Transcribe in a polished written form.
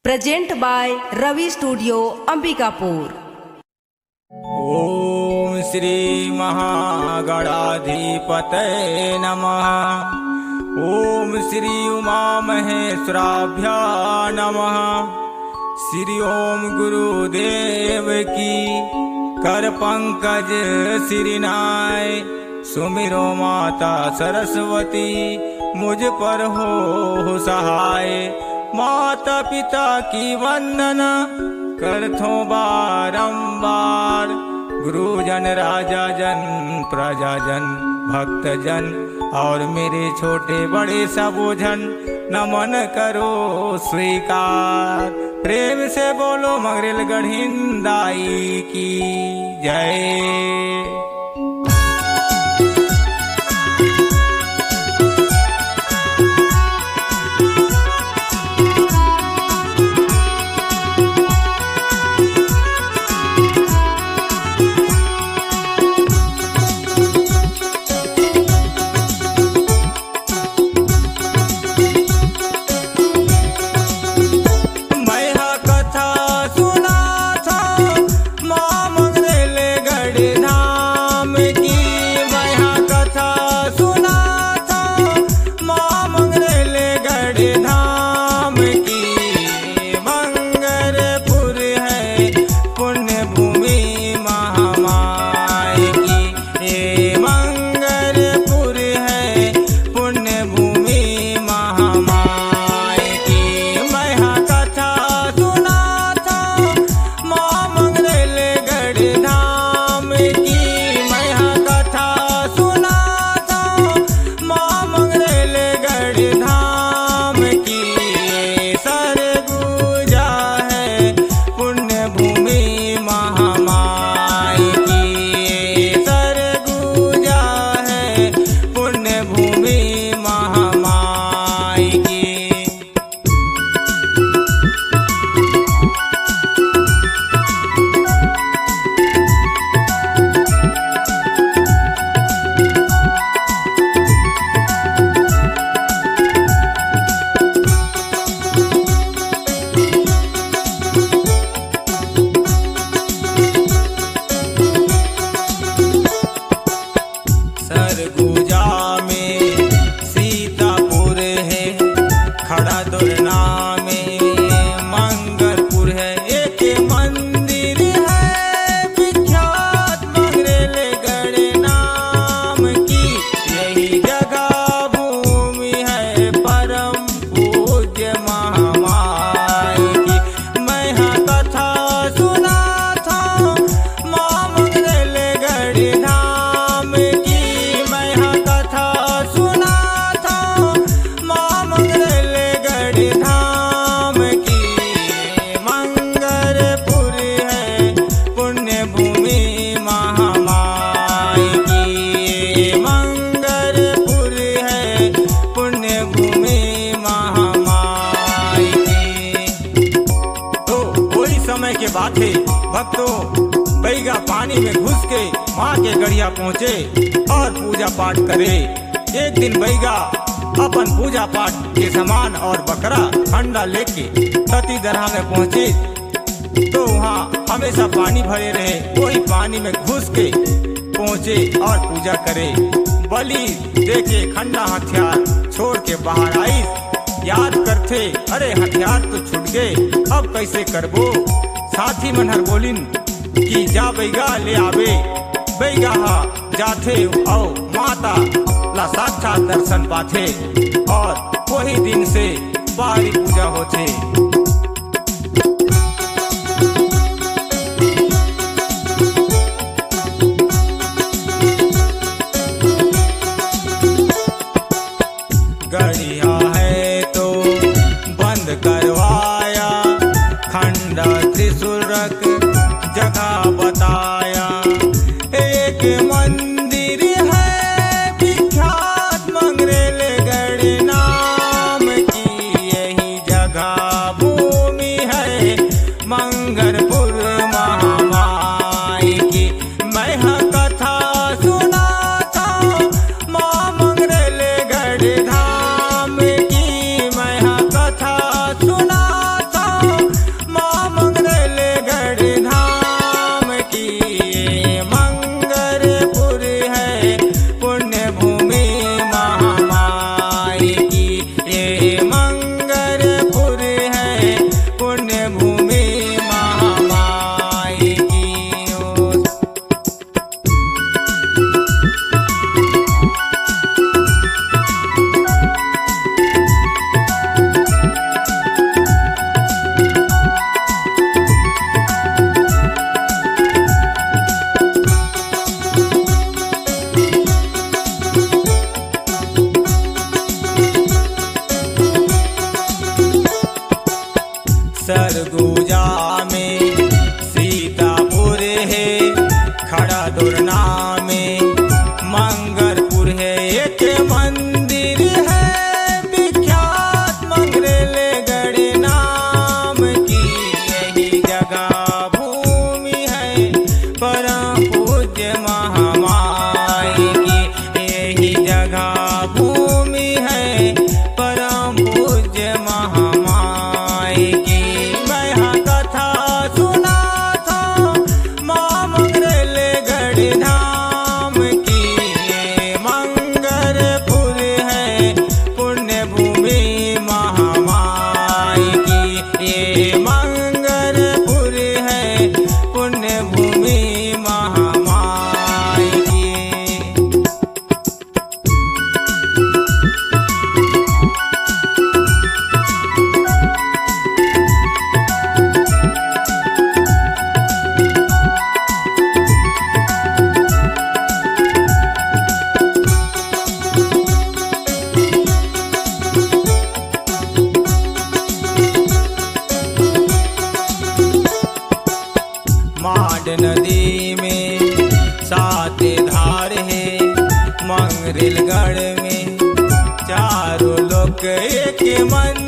Present by Ravi studio Ambikapur. ओम श्री महागणाधिपतये नमः। ओम श्री उमा महेश्वराभ्यां नमः। श्री ओम गुरुदेव की कर पंकज सिरनाय। सुमिरो माता सरस्वती मुझ पर हो सहाय। माता पिता की वंदना करथो बारंबार। गुरुजन राजा जन प्रजा जन भक्तजन और मेरे छोटे बड़े सबोजन नमन करो स्वीकार। प्रेम से बोलो मगरेल गढ़िंदाई की जय। के बात है भक्तों, बैगा पानी में घुस के माँ के गढ़िया पहुँचे और पूजा पाठ करे। एक दिन बैगा अपन पूजा पाठ के सामान और बकरा ठंडा लेके सती दरगाह में पहुँचे तो वहाँ हमेशा पानी भरे रहे। वही पानी में घुस के पहुँचे और पूजा करे। बलि देके खंडा हथियार छोड़ के बाहर आई। याद करते अरे हथियार तो छूट गए, अब कैसे करबो। साथी मनहर बोलिन कि जा बैगा ले आवे। बैगा जाथे और माता ला साक्षात दर्शन पाथे और वही दिन से बाहरी पूजा होथे। गढ़िया है तो बंद करवाया, खंडा त्रिशूल रख जगह बताया। एक मंदिर है विख्यात मंगरेल गढ़ नाम की, यही जगह सरगुजा में सीतापुर है, खड़ा दुरना में मंगरपुर है, एक मंदिर है विख्यात मंगरेलगढ़ नाम की। यही जगह भूमि है परम पूज्य महामाई की। यही जगह भूमि है परम पूज्य महामाई की। मैं यहाँ कथा सुना था माँ मंगरेलगढ़ धाम की। ये मंगरपुर है पुण्य भूमि महामाई की। ये मंगरपुर है पुण्य भूमि महामाई की। माड नदी में 7 धार है, मंगरेलगढ़ में चारों लोग एक मन